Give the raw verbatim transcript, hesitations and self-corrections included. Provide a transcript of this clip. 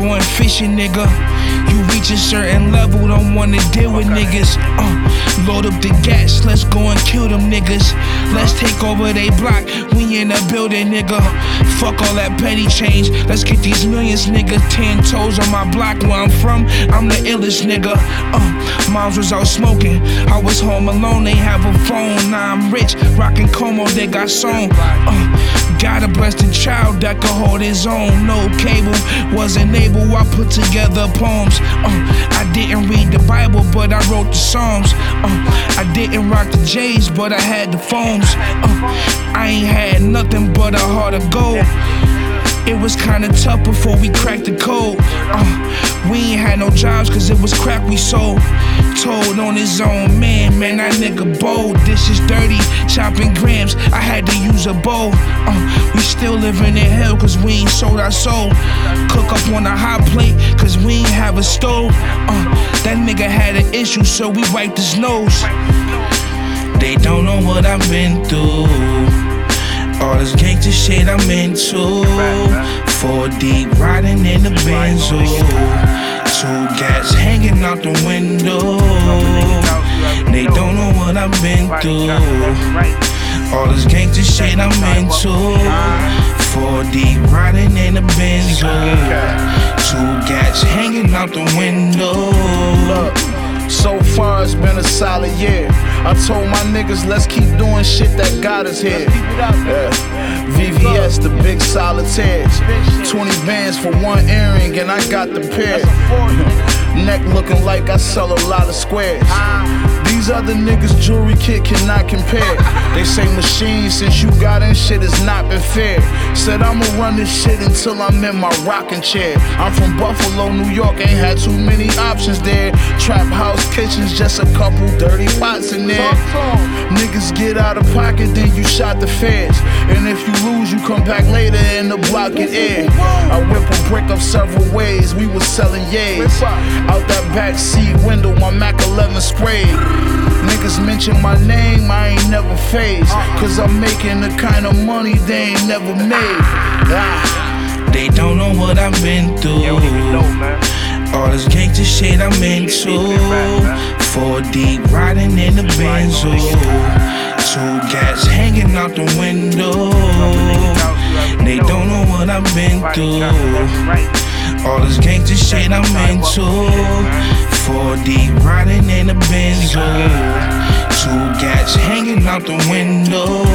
going fishing, nigga. You reach a certain level, don't wanna deal with niggas. Uh, load up the gas, let's go and kill them niggas. Let's take over they block, we in the building, nigga. Fuck all that petty change, let's get these millions, nigga. Ten toes on my block where I'm from, I'm the illest, nigga. Uh, moms was out smoking, I was home alone, they have a phone. Now I'm rich, rockin' Como, they got song. Uh, got a blessed child that could hold his own. No cable, wasn't able, I put together poems. Uh, I didn't read the Bible, but I wrote the Psalms. Uh, I didn't rock the J's, but I had the phones. Uh, I ain't had nothing but a heart of gold. It was kinda tough before we cracked the code. Uh, we ain't had no jobs cause it was crack we sold. Told on his own man, man, that nigga bold. This is dirty, chopping grams, I had to use a bowl. Uh, we still living in hell cause we ain't sold our soul. Cook up on a hot plate cause we ain't have a stove. Uh, that nigga had an issue so we wiped his nose. They don't know what I've been through. All this gangsta shit I'm into. Four deep riding in the Benzo. Two gas hanging out the window. They don't know what I've been through. All this gangsta shit I'm into. Four deep riding in the Benzo. Two gas hanging out the window. So far it's been a solid year. I told my niggas let's keep doing shit that got us here. Yeah. V V S, the big solitaires. twenty bands for one earring and I got the pair. Neck looking like I sell a lot of squares. These other niggas' jewelry kit cannot compare. They say machine since you got in shit has not been fair. Said I'ma run this shit until I'm in my rocking chair. I'm from Buffalo, New York, ain't had too many options there. Trap house kitchens, just a couple dirty pots in there. Niggas get out of pocket, then you shot the feds. And if you lose, you come back later and the block get air. I whip a brick up several ways, we was selling yays. Out that back seat window, my Mac eleven sprayed. Niggas mention my name, I ain't never phased. Cause I'm making the kind of money they ain't never made. Ah. They don't know what I've been through. All this gangsta shit I'm into. Four deep riding in the Benzo. Two gas hanging out the window. They don't know what I've been through. All this gangsta shit I'm into. Four deep riding in the Benzo. Two gas hanging out the window.